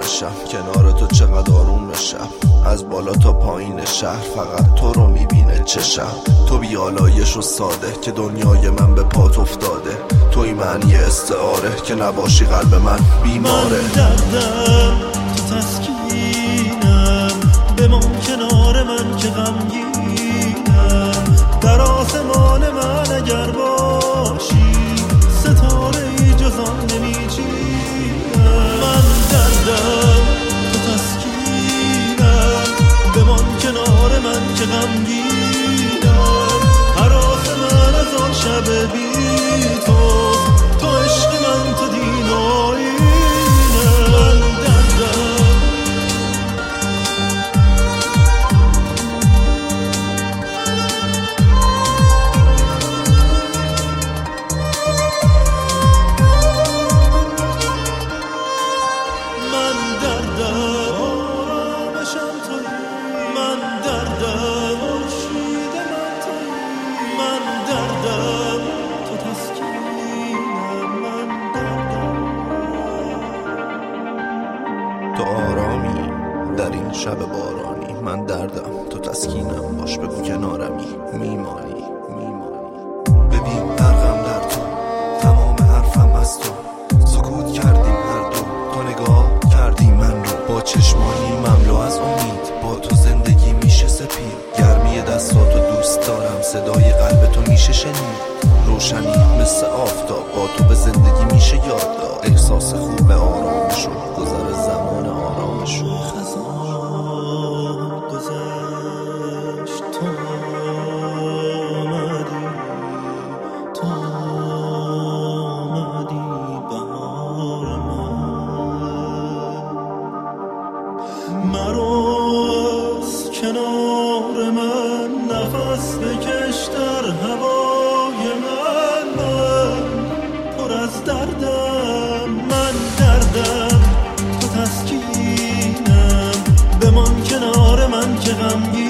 آرامشم، کنار تو چقدر آرومشم. از بالا تا پایین شهر فقط تو رو میبینه چشم. تو بیالایش و ساده که دنیای من به پات افتاده. توی معنی استعاره که نباشی قلب من بیماره. من دردم تو تسکینم، بمان کنار من که غمگینم. در آسمان من اگر باشی ستاره ای جز آن نمیچینم. من دردم تو تسکینم، بمان کنار من که غمگینم. هراس من از آن شب بی تو عشق من تو دین و آیینم. من دردم آرامشم تویی. من دردم خورشید من تویی. من دردم تو تسکینم. من دردم تو آرامی در این شب بارانی. من دردم تو تسکینم، باش بگو کنارمی میمانی. ببین غرقم در تو، تمام حرفم از تو. سکوت کردیم هر دو، تو نگاه کردی من رو با چشمانی مملو از امید. با تو زندگی میشه سپید، گرمی دستاتو دوست دارم، صدای قلب تو میشه شنید. روشنی مثل آفتاب، با تو به زندگی میشه یاد داد. احساس خوب آرامشو، گذر زمان آرامشو. خزان گذشت تو آمدی، تو آمدی بهار من. مرو از کنار من، نفس بکش در هوای من پر از دردم. من دردم تو تسکینم، بمان کنار من که غمگینم.